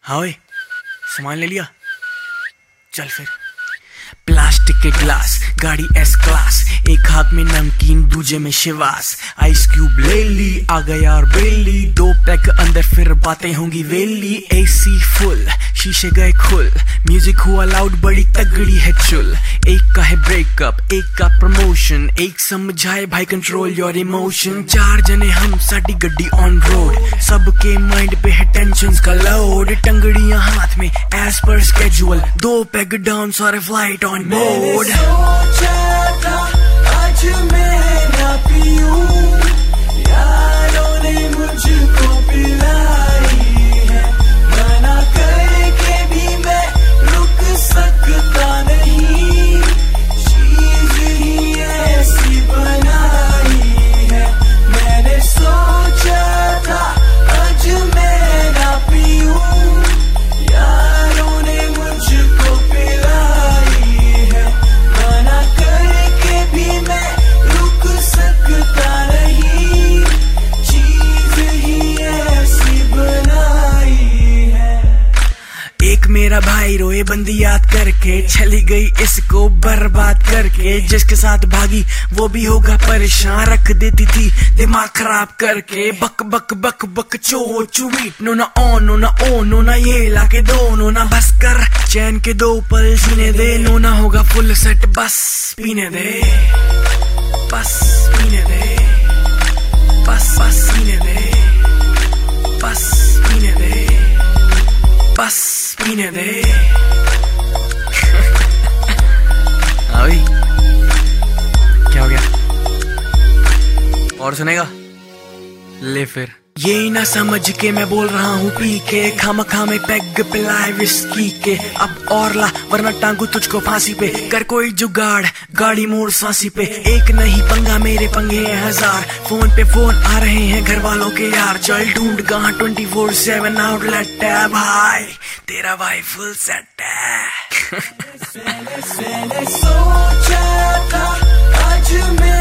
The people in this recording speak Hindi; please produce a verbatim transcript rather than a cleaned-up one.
हाँ ओए, सामान ले लिया, चल फिर। प्लास्टिक के ग्लास, गाड़ी एस क्लास, एक हाथ में नमकीन दूजे में शिवास। आइस क्यूब ले ली, आ गया और बेली, दो पैक अंदर फिर बातें होंगी वेली। एसी फुल, शीशे गए खुल, म्यूजिक हुआ लाउड, बड़ी तगड़ी है चुल। एक का है ब्रेकअप, एक का प्रमोशन, एक समझाए भाई कंट्रोल योर इमोशन। चार जने हम, साडी गड्डी ऑन रोड, सबके माइंड पे है टेंशन का लोड। टंगड़ियां हाथ में एज पर स्केड्यूल, दो पैग डाउन सारे फ्लाइट ऑन बोर्ड। सोचा था आज मैं ना पीऊं, यारों ने मुझको पिलाई है, मना करके भी मैं रुक सकता नहीं, चीज ही ऐसी बनाई है। मैंने सोचा था आज मैं ना पीऊं, यारों ने मुझको पिलाई है, मना करके भी मैं रुक सकता नहीं, चीज ही ऐसी बनाई है। एक मेरा भाई रोए बंदी याद करके, चली गई इसको बर्बाद करके। जिसके साथ भागी वो भी होगा परेशान, रख देती थी दिमाग खराब करके। बक बक बक बक चो चुवीट, नो ना ऑन नो ना ओ, नो ना ये लाके दो, नो ना बस कर चैन के दो पल जीने दे। नो ना होगा फुल सेट, बस पीने दे, बस पीने दे, बस बस पीने दे, बस पीने दे, बस पीने दे। अभी क्या हो गया, और सुनेगा? ले फिर। ये ना समझ के मैं बोल रहा हूँ पी के, खाम खामे पैग पिलाए विस्की के। अब और ला वरना टांगू तुझको फांसी पे, कर कोई जुगाड़ गाड़ी मोड़ सांसी पे। एक नहीं पंगा मेरे पंगे हैं हजार, फोन पे फोन आ रहे हैं घर वालों के यार। चल ढूंढ कहाँ ट्वेंटी फोर सेवन आउटलेट है भाई, तेरा भाई फुल सेट है। मैंने सोचा था आज मैं